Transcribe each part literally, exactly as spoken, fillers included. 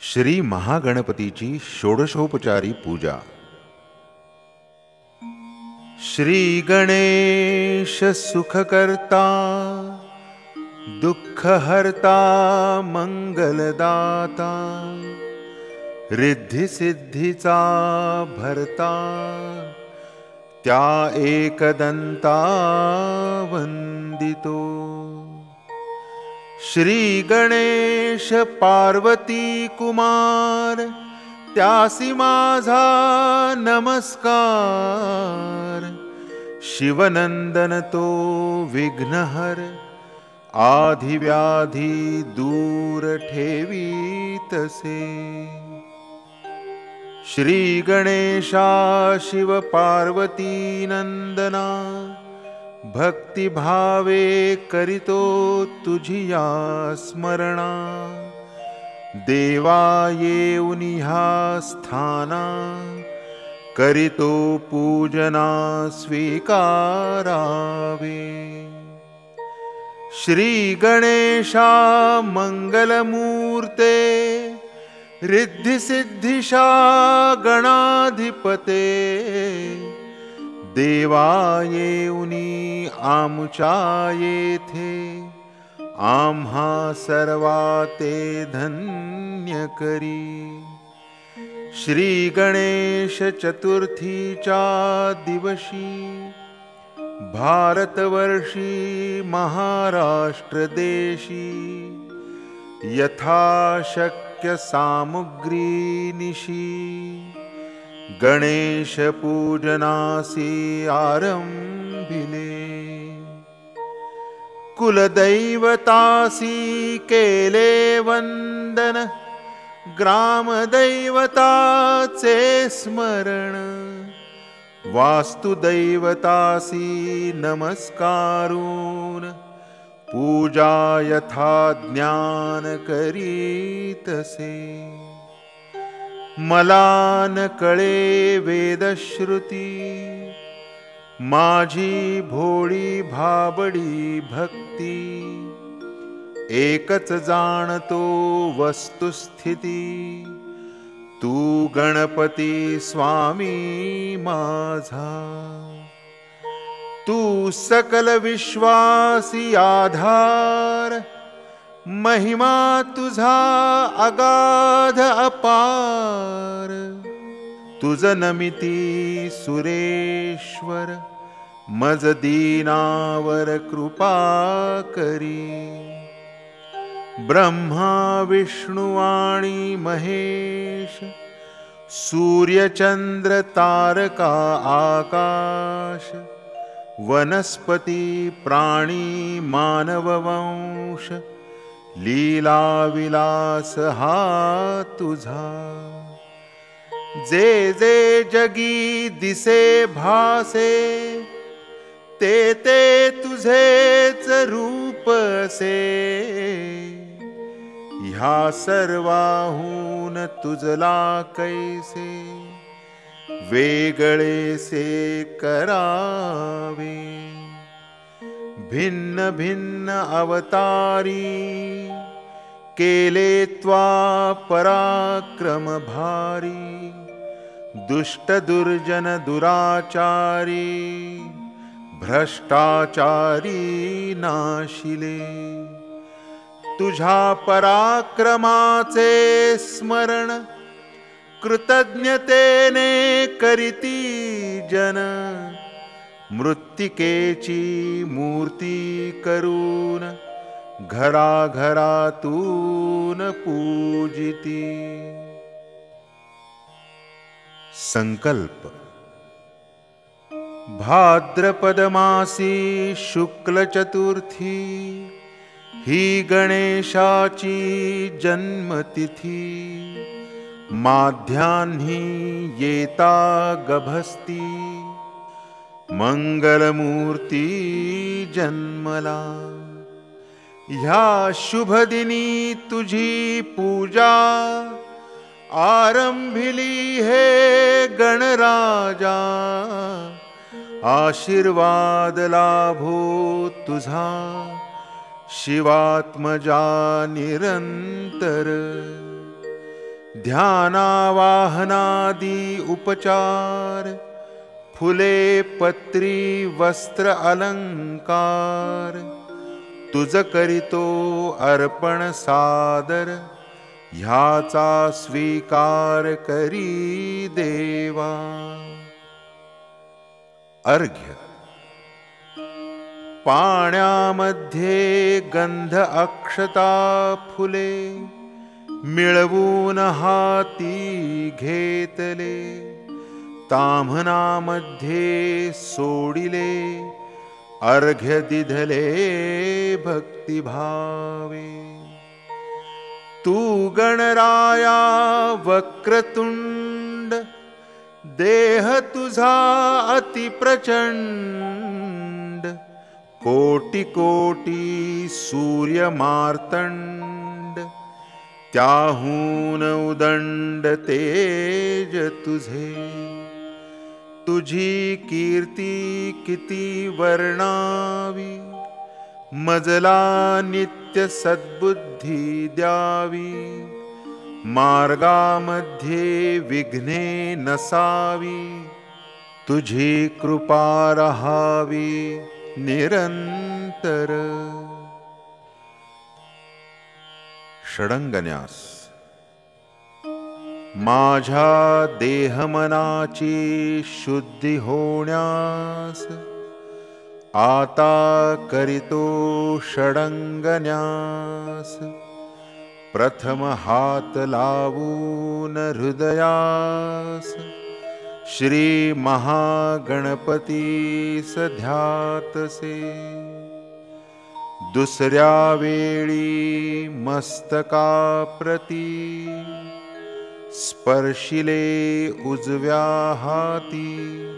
श्री महागणपतीची षोडशोपचारी पूजा. श्री गणेश सुखकर्ता दुःखहर्ता मंगलदाता रिद्धी सिद्धीचा भरता त्या एकदंता वंदितो. श्री गणेश पार्वती कुमार त्यासी माझा नमस्कार. शिवनंदन तो विघ्नहर आधिव्याधी दूर ठेवीतसे. श्री गणेशा शिव पार्वती नंदना भक्तिभावे करितो तुझिया स्मरणा. देवा येऊन ह्या स्थाना करितो पूजना स्वीकारावे. श्री गणेशा मंगलमूर्ते रिद्धी सिद्धिशा गणाधिपते. देवा येऊनी आमुचा येथे आम्हा सर्वा ते धन्य करी. श्री गणेश चतुर्थीच्या दिवशी भारतवर्षी महाराष्ट्र देशी यथाशक्य सामुग्री निशी गणेश पूजनासी आरंभिले. कुलदैवतासी केले वंदन ग्रामदैवताचे स्मरण. वास्तुदैवतासी नमस्कारून पूजा यथा ज्ञान करीतसे. मला न कळे वेदश्रुती माझी भोळी भाबडी भक्ती. एकच जाणतो वस्तुस्थिती तू गणपती स्वामी माझा. तू सकल विश्वासी आधार महिमा तुझा अगाध अपार. तुझ नमिती सुरेश्वर मज दीनावर कृपा करी. ब्रह्मा विष्णू आणि महेश सूर्यचंद्र तारका आकाश वनस्पती प्राणी मानववंश लीला विलास हा तुझा. जे जे जगी दिसे भासे ते ते तुझेच रूप असे. ह्या सर्वाहून तुझला कैसे वेगळेसे करावे. भिन्न भिन्न अवतारी केले त्वा पराक्रम भारी. दुष्ट दुर्जन दुराचारी भ्रष्टाचारी नाशिले. तुझ्या पराक्रमाचे स्मरण कृतज्ञतेने करीती जन. मृत्तिकेची मूर्ती करून घराघरातून पूजिती. संकल्प. भाद्रपद मासी शुक्ल चतुर्थी ही गणेशाची जन्मतिथी. माध्यान्ही येता गभस्ती मंगलमूर्ती जन्मला. ह्या शुभदिनी तुझी पूजा आरंभिली हे गणराजा. आशीर्वाद लाभो तुझा शिवात्मजा निरंतर ध्यानावाहनादी उपचार, फुले पत्री वस्त्र अलंकार, तुझ करितो अर्पण सादर, ह्याचा स्वीकार करी देवा. अर्घ्य. पाण्यामध्ये गंध अक्षता फुले, मिळवून हाती घेतले, ताम्हनामध्ये सोडिले, अर्घ्य दिधले भक्तिभावे. तू गणराया वक्रतुंड, देह तुझा अति प्रचंड, कोटी कोटी सूर्य मार्तंड, त्याहून उदंड तेज तुझे. तुझी कीर्ती किती वर्णावी, मजला नित्य सद्बुद्धी द्यावी, मार्गामध्ये विघ्ने नसावी, तुझी कृपा रहावी निरंतर. षडंगन्यास. माझ्या देहमनाची शुद्धी होण्यास, आता करितो षडंगन्यास. प्रथम हात लावून हृदयास, श्री महागणपतीस ध्यातसे. दुसऱ्या वेळी मस्तकाप्रती, स्पर्शिले उजव्या हाती,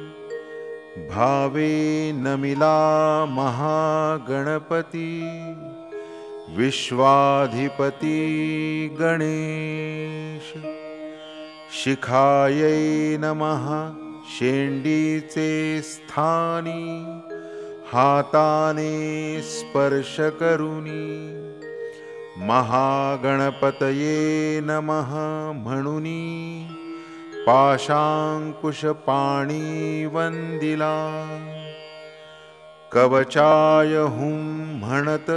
भावे नमिला महागणपती, विश्वाधिपती गणेश. शिखायै नमः शेंडीचे स्थानी, हाताने स्पर्श करुनी, महागणपतये नमः म्हणुनी, पाशांकुश पाणी वंदिला. कवचाय हुं म्हणत,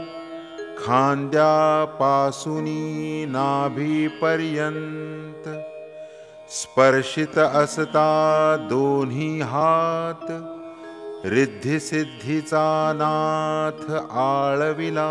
खांद्यापासूनी नाभीपर्यंत, स्पर्शित असता दोन्ही हात, रिद्धिसिद्धीचा नाथ आळविला.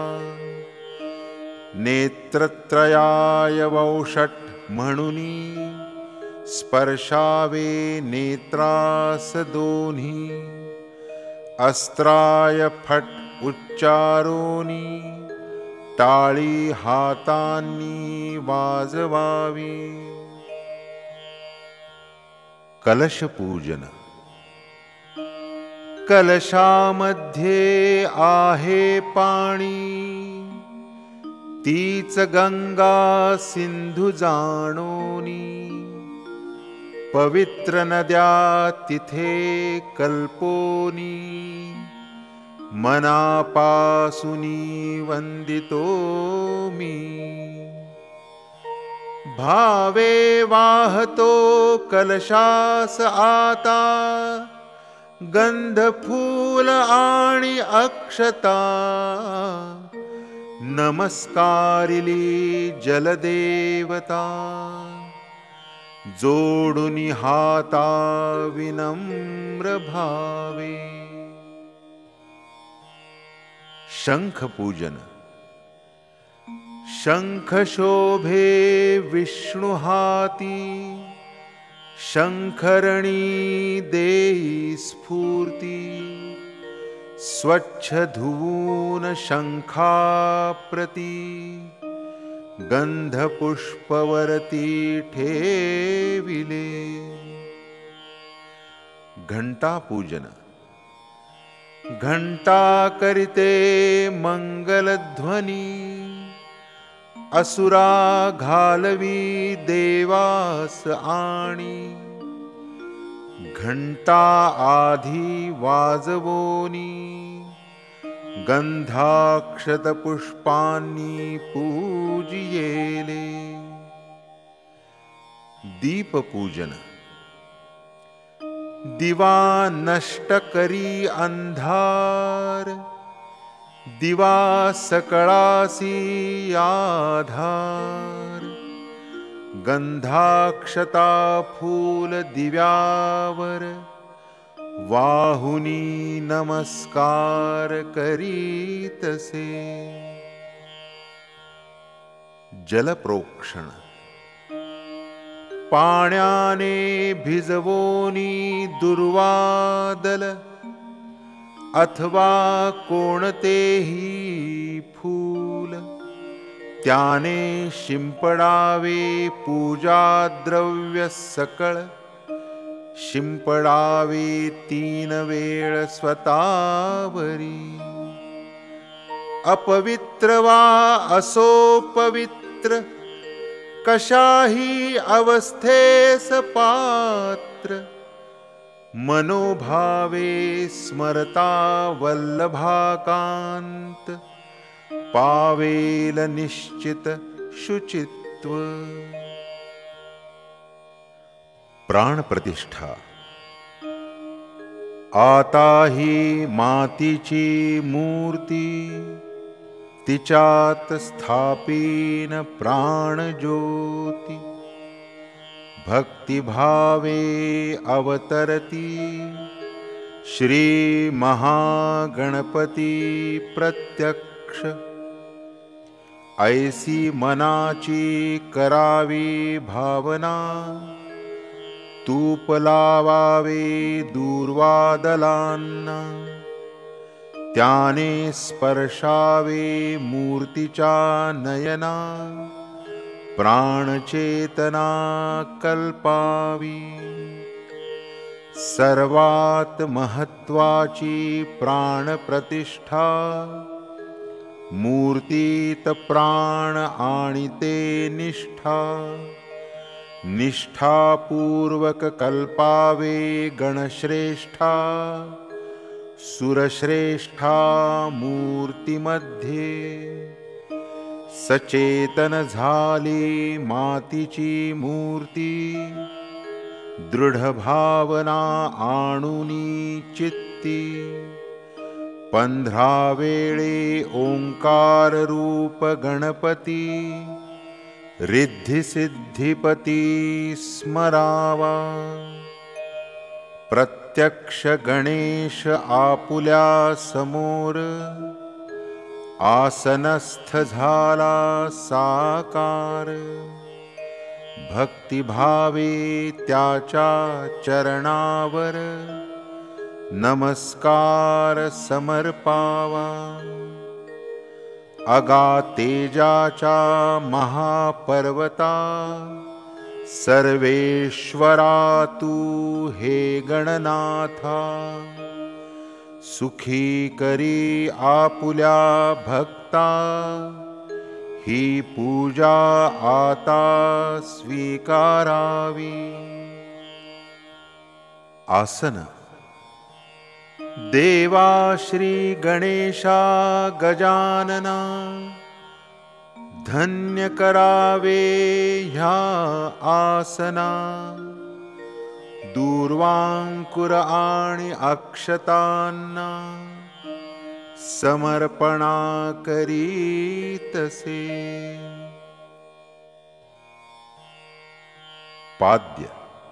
नेत्रत्रयाय वौषट म्हणुनी, स्पर्शावे नेत्रास दोन्ही, अस्त्राय फट उच्चारोनी, टाळी हातांनी वाजवावी. कलशपूजन. कलशामध्ये आहे पाणी, तीच गंगा सिंधू जाणोनी, पवित्र नद्या तिथे कल्पोनी, मनापासूनी वंदितो मी. भावे वाहतो कलशास आता, गंध फूल आणि अक्षता, नमस्कारिली जलदेवता, जोडुनी हाता विनम्र भावे. शंखपूजन. शंख शोभे विष्णु हाती, शंखरणी देई स्फूर्ती, स्वच्छ धुवून शंखाप्रती, गंध पुष्पवरती ठेविले. घंटापूजन. घंटा करिते मंगलध्वनी, असुरा घालवी देवास आणि, घंटा आधी वाजवोनी, गंधाक्षत पुष्पांनी पूजियेले. दीपपूजन. दिवा नष्ट करी अंधार, दिवा सकळासी आधार. गंधाक्षता फूल दिव्यावर, वाहुनी नमस्कार करीतसे. जलप्रोक्षण. पाण्याने भिजवोनी दुर्वादल, अथवा कोणतेही फूल. त्याने शिंपडावे पूजा द्रव्य सकळ, शिंपडावे तीन वेळ स्वतावरी. अपवित्र वा असो पवित्र, कशाही अवस्थेस पात्र. मनोभावे स्मरता वल्लभाकांत, पावेल निश्चित शुचित्व. प्राणप्रतिष्ठा. आता ही मातीची मूर्ती, तिच्यात स्थापीन प्राणज्योती. भक्तिभावे अवतरती, श्री महागणपती प्रत्यक्ष. ऐसी मनाची करावी भावना, तूप लावावे दूर्वादलांना. त्याने स्पर्शावे मूर्तीच्या नयना, प्राणचेतना कल्पावी. सर्वात महत्वाची प्राणप्रतिष्ठा, मूर्तीत प्राण आणिते निष्ठा. निष्ठापूर्वक कल्पावे गणश्रेष्ठा, सुरश्रेष्ठा मूर्तीमध्ये. सचेतन झाली मातीची मूर्ती, दृढ भावना आणुनी चित्ती. पंधरा वेळे ओंकार रूप गणपती, रिद्धी सिद्धिपती स्मरावा. प्रत्यक्ष गणेश आपुल्या समोर, आसनस्थ झाला साकार. भक्तिभावे त्याच्या चरणावर, नमस्कार समर्पावा. अगातेजाचा महापर्वता, सर्वेश्वरा तू हे गणनाथा. सुखी करी आपुल्या भक्ता, ही पूजा आता स्वीकारावी. आसन. देवा श्री गणेशा गजानना, धन्य करावे ह्या आसना. दूर्वांकुर आणि अक्षतांना, समर्पणा करीतसे. पाद्य.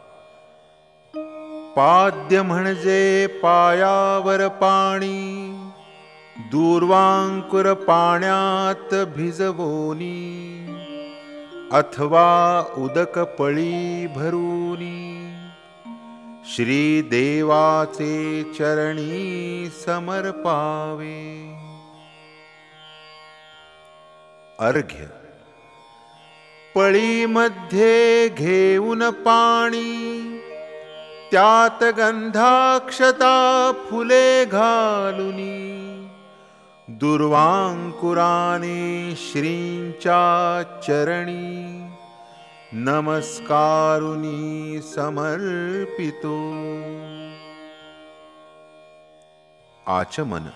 पाद्य म्हणजे पायावर पाणी, दूर्वांकुर पाण्यात भिजवोनी. अथवा उदक पळी भरूनी, श्री देवाचे चरणी समर्पावे. अर्घ्य. पळीमध्ये घेऊन पाणी, त्यात गंधाक्षता फुले घालुनी. दुर्वांकुराने श्रींच्या चरणी, नमस्कारुनी समर्पितो. आचमन.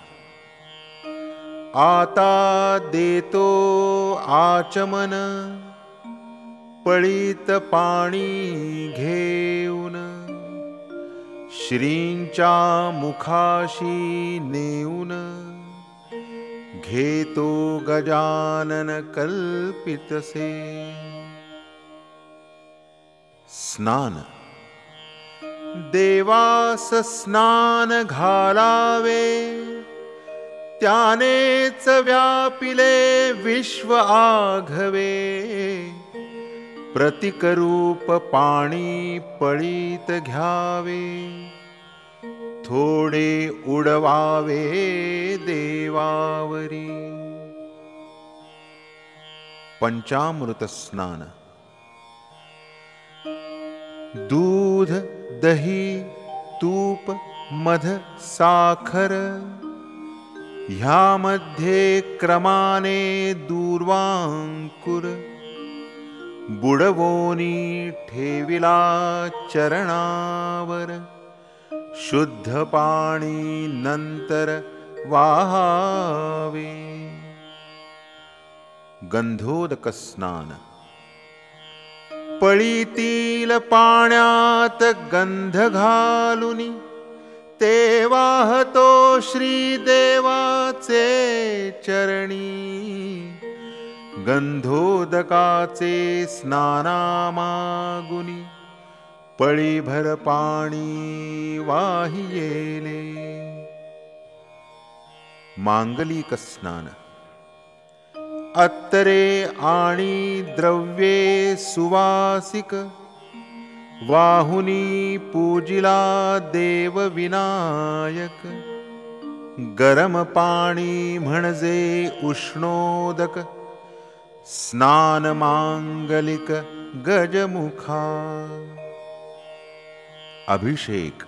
आता देतो आचमन, पळीत पाणी घेऊन श्रींच्या मुखाशी नेऊन घेतो गजानन कल्पितसे स्नान देवास स्नान घालावे त्यानेच व्यापिले विश्व आघवे प्रतिकरूप पाणी पळीत घ्यावे थोडे उडवावे देवावरी पंचामृत स्नान दूध दही तूप मध साखर ह्यामध्ये क्रमाने दूर्वांकुर बुडवोनी ठेविला चरणावर शुद्ध पाणी नंतर वाहावे गंधोदक स्नान पळीतील पाण्यात गंध घालुनी ते वाहतो श्रीदेवाचे चरणी गंधोदकाचे स्नानामागुनी पळीभर पाणी वाहियेले मांगलिक स्नान अत्तरे आणि द्रव्ये सुवासिक वाहुनी पूजिला देव विनायक गरम पाणी म्हणजे उष्णोदक स्नान मांगलिक गजमुखा अभिषेक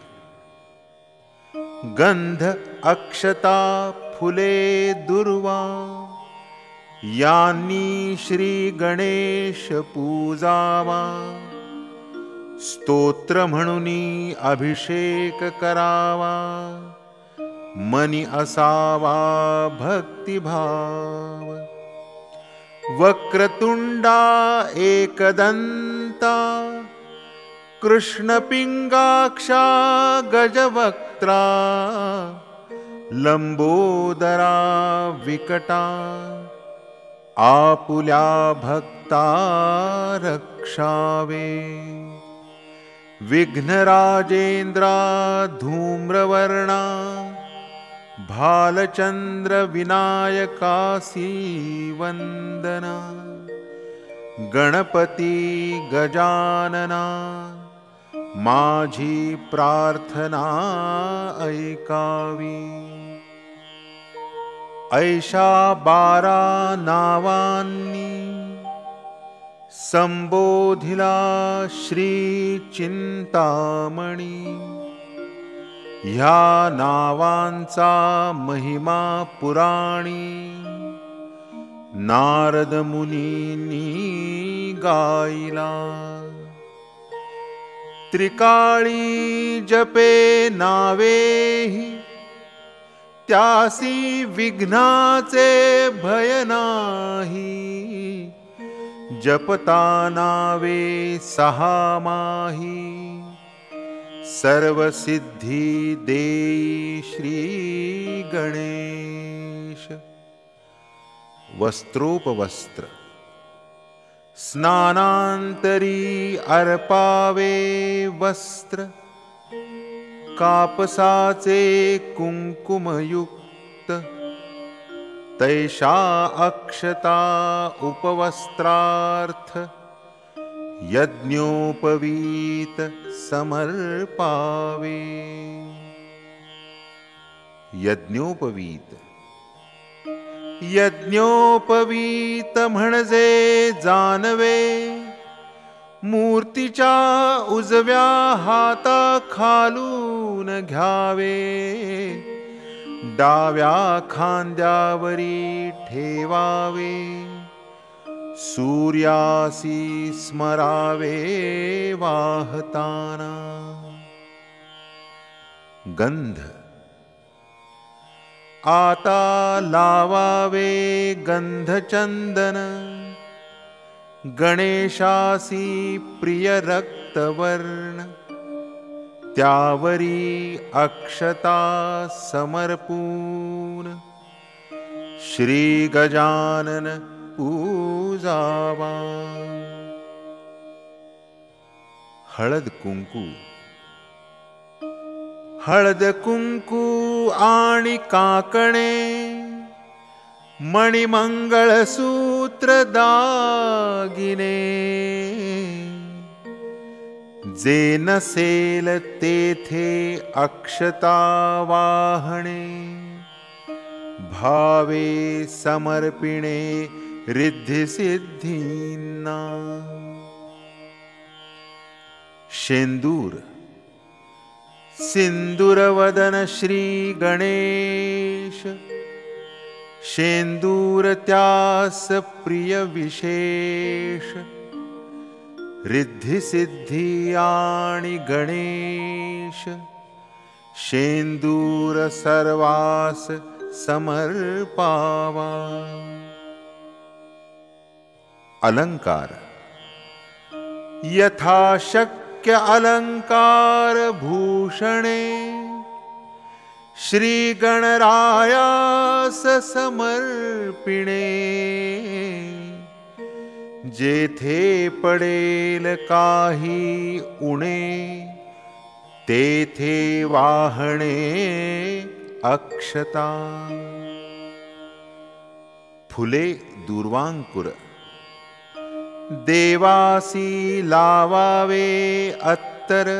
गंध अक्षता फुले दुर्वा यांनी श्री गणेश पूजावा स्तोत्र म्हणूनी अभिषेक करावा मनी असावा भक्तिभाव वक्रतुंडा एकदंता कृष्णपिंगाक्षा गजवक्त्रा लंबोदरा विकटा आपुल्या भक्ता रक्षावे विघ्नराजेंद्रा धूम्रवर्णा भालचंद्र विनायकासी वंदना गणपती गजानना माझी प्रार्थना ऐकावी ऐशा बारा नावांनी संबोधिला श्री चिंतामणी ह्या नावांचा महिमा पुराणी नारद मुनींनी गायला त्रिकाळी जपे नावेही त्यासी विघ्नाचे भय नाही जपता नावे सहा माही सर्व सिद्धी देई श्री गणेश वस्त्रोपवस्त्र स्नानांतरी अर्पावे वस्त्र कापसाचे कुंकुमयुक्त तैषा अक्षता उपवस्त्रार्थ यज्ञोपवीत समर्पावे यज्ञोपवीत यज्ञोपवीत म्हणजे जानवे मूर्तीच्या उजव्या हाता खालून घ्यावे डाव्या खांद्यावरी ठेवावे सूर्यासी स्मरावे वाहताना गंध आता लावावे गंधचंदन गणेशासी प्रिय रक्तवर्ण, त्यावरी अक्षता समर्पून श्री गजानन पूजावा. हळद कुंकू. हळद कुंकू आणि काकणे, मणिमंगळसूत्र दागिने, जे नसेल तेथे अक्षता वाहणे, भावे समर्पिणे रिद्धी सिद्धींना. शेंदूर. सिंदूरवदन श्री गणेश, शेंदूर त्यास प्रिय विशेष, रिद्धी सिद्धी आणि गणेश, शेंदूर सर्वास समर्पावा. अलंकार. यथाशक्य अलंकार भूषणे, श्री गणरायास समर्पिणे, जेथे पडेल काही उणे, तेथे वाहणे अक्षता. फुले दूर्वांकुर. देवासी लावावे अत्तर,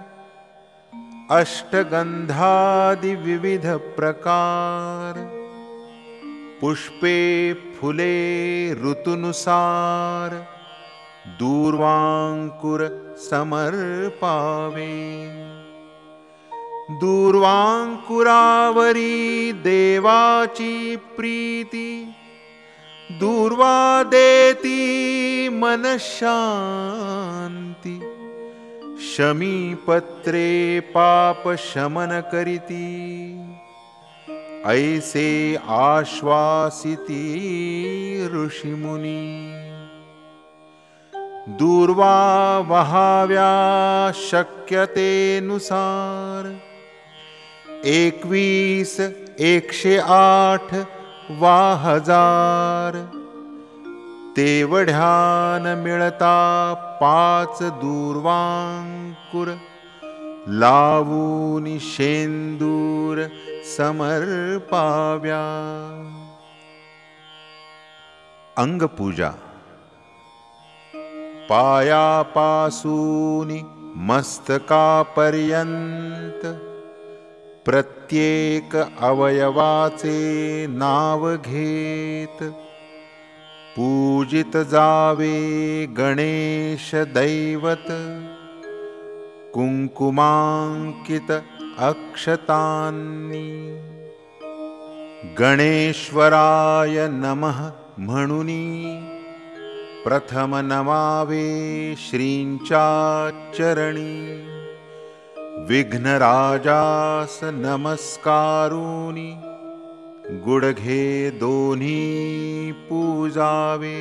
अष्टगंधादि विविध प्रकार, पुष्पे फुले ऋतुनुसार, दूर्वांकुर समर्पावे. दूर्वांकुरावरी देवाची प्रीती, दूर्वा देती मन शांती, शमीपत्रे पाप शमन करिती, ऐसे आश्वासिती ऋषिमुनी. दूर्वा वहाव्या शक्यतेनुसार, एकवीस एकशे आठ वा हजार, तेवढ्यान मिळता पाच दूर्वांकुर, लावून शेंदूर समर्पाव्या. अंगपूजा. पायापासून मस्तकापर्यंत, प्रत्येक अवयवाचे नाव घेत, पूजित जावे गणेश दैवत, कुंकुमांकित अक्षतांनी. गणेश्वराय नमः म्हणुनी प्रथम नमावे श्रींच्या चरणी, विघ्नराजास नमस्कारुनी गुडघे दोन्ही पूजावे.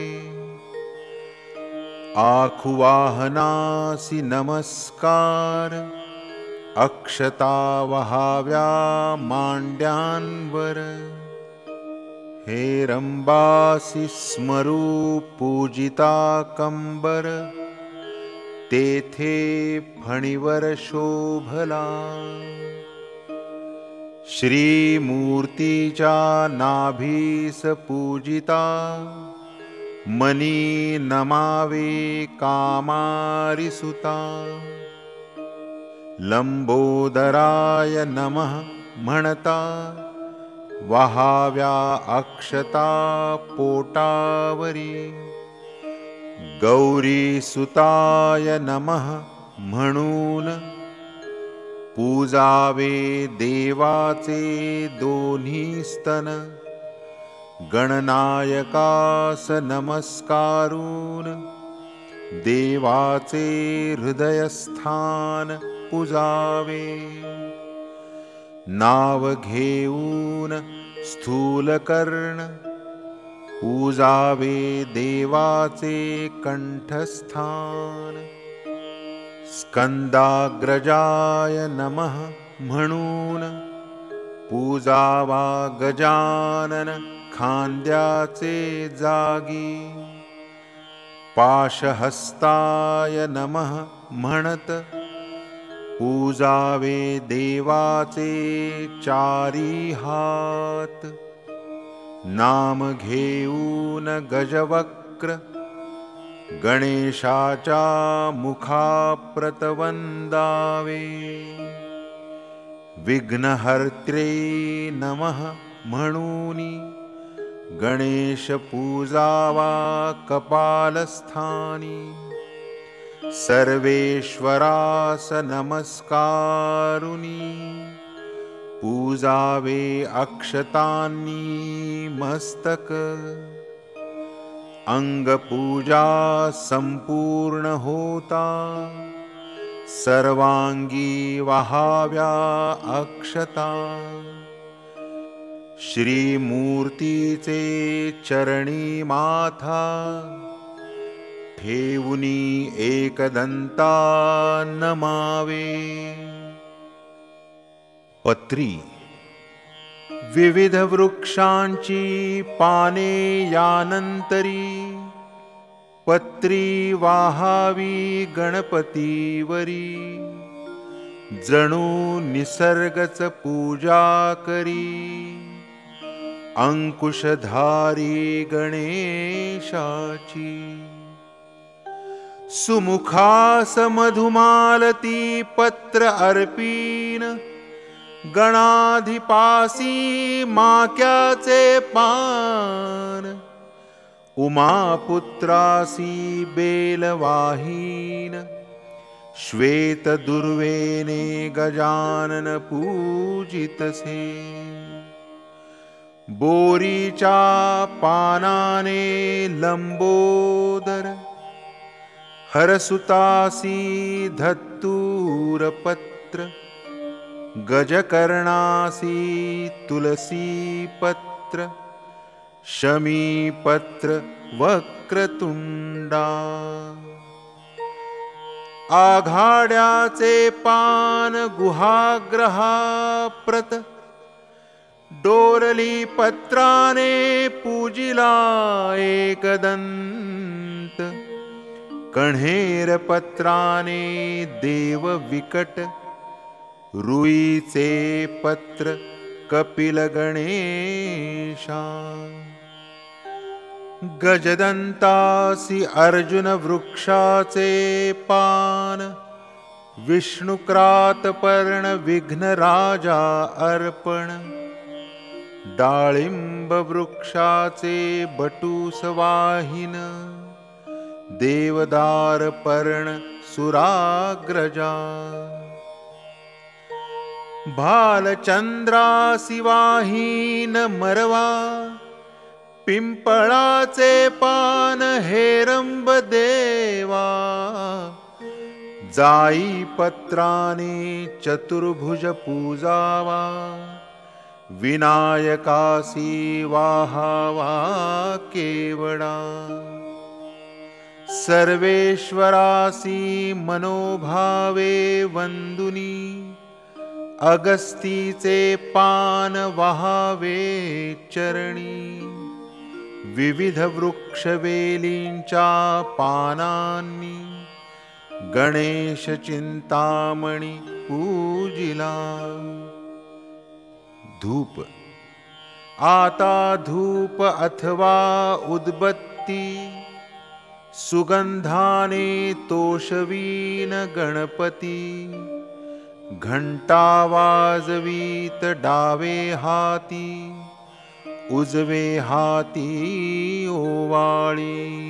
आखुवाहनासी नमस्कार, अक्षता वहाव्या मांड्यांवर, हे रंबासी स्मरू पूजिता कंबर, तेथे फणीवर शोभला. श्रीमूर्तीच्या नाभीस पूजिता, मनी नमावे कामारिसुता. लंबोदराय नमः म्हणता, वहाव्या अक्षता पोटावरी. गौरीसुताय नमः म्हणून पूजावे देवाचे दोन्ही स्तन. गणनायकास नमस्कारून देवाचे हृदयस्थान पूजावे. नाव घेऊन स्थूलकर्ण, पूजावे देवाचे कंठस्थान. स्कंदाग्रजाय नमः म्हणून पूजावा गजानन खांद्याचे जागी. पाशहस्ताय नमः म्हणत पूजावे देवाचे चारी हात. नाम घेऊन गजवक्र गणेशाच्या मुखाप्रत वंदावे. विघ्नहर्त्रे नमः म्हणूनी गणेश पूजावा कपालस्थानी. सर्वेश्वरास नमस्कारुनी पूजावे अक्षतांनी मस्तक. अंगपूजा संपूर्ण होता सर्वांगी वहाव्या अक्षता. श्रीमूर्तीचे चरणी माथा ठेवुनी एकदंता नमावे. पत्री विविध वृक्षांची पाने यानंतरी पत्री वाहावी गणपतीवरी. जणू निसर्गच पूजा करी अंकुशधारी गणेशाची. सुमुखास मधुमालती पत्र अर्पीन गणाधिपासी माक्याचे पान. उमापुत्रासी बेलवाहीन श्वेत दुर्वेने गजानन पूजितसे. बोरीच्या पानाने लंबोदर हरसुतासी धत्तूरपत्र. गजकर्णासी तुलसी पत्र शमीपत्र वक्रतुंडा. आघाड्याचे पान गुहाग्रहाप्रत डोरली पत्राने पूजिला एकदंत. कण्हेर पत्राने देव विकट रुईचे पत्र कपिल गणेशा. गजदंतासी अर्जुन वृक्षाचे पान विष्णुक्रातपर्ण विघ्नराजा अर्पण. डाळिंब वृक्षाचे बटुसवाहिन देवदार पर्ण सुराग्रजा. भालचंद्रासी वाहीन मरवा पिंपळाचे पान हेरंब देवा. जाई पत्राने चतुर्भुज पूजावा विनायकासी वाहावा केवडा. सर्वेश्वरासी मनोभावे वंदुनी अगस्तीचे पान वहावे चरणी. विविध वृक्षवेलींच्या पानांनी गणेश चिंतामणी पूजिला. धूप आता धूप अथवा उदबत्ती सुगंधाने तोषवीन गणपती. घंटा वाजवीत डावे हाती उजवे हाती ओवाळी.